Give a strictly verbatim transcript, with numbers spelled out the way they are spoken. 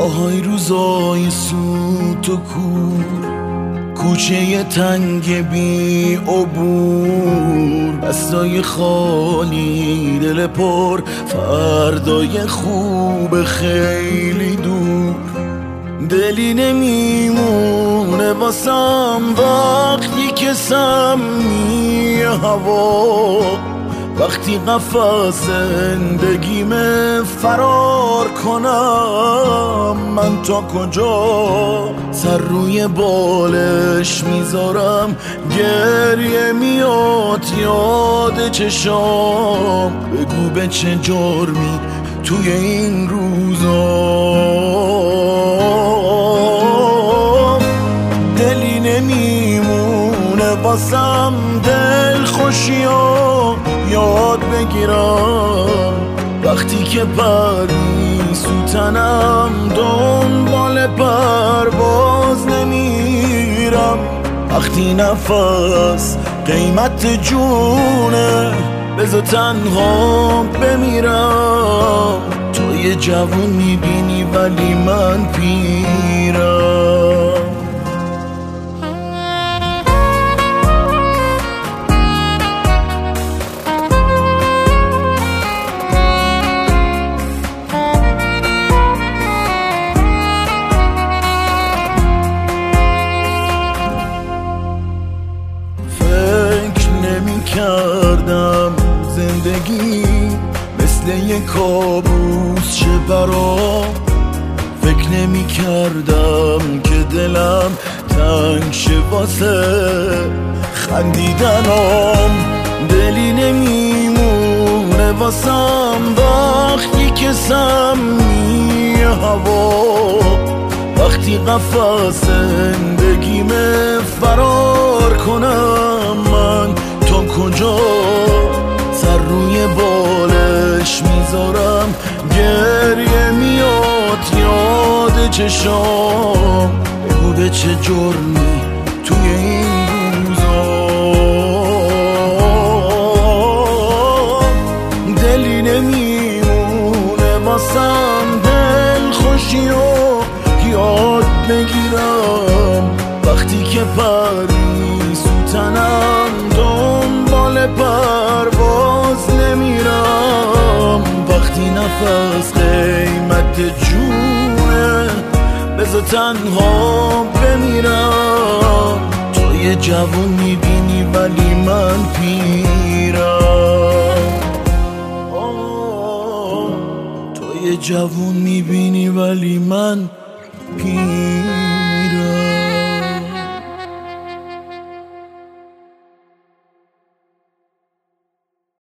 آهای روزای سوت و کور، کوچه تنگ بی عبور، دستای خالی دل پر، فردای خوب خیلی دور. دلی نمیمونه واسم وقتی که سمی هوا، وقتی قفس زندگیم فرار کنم، من تا کجا سر روی بالش میذارم؟ گریه میاد یاد چشام، بگو به چه جرمی توی این روزا دلی نمیمونه واسم دل خوشیام یاد بگیرم، وقتی که پری سوتنم دنبال پرواز نمیرم، وقتی نفس قیمت جونه بذار تنها بمیرم. تو یه جوون میبینی ولی من پیرم. کردم زندگی مثل یک کابوس چه برام، فکر نمی کردم که دلم تنگ شه واسه خندیدنم. دلی نمیمونه واسم وقتی که سمی هوا، وقتی قفس زندگیم فرار کنم، من تا کجا سر روی بالش میذارم؟ گریه میاد یاد چشام، بگو به چه جرمی توی این روزا دلی نمیمونه واسم دل خوشی و یاد بگیرم، وقتی که پری سوتنم دنبال پرواز نمیرم، وقتی نفس قیمت جونه بذار تنها بمیرم. تو یه جوون میبینی ولی من پیرم. تو یه جوون میبینی ولی من پیرم.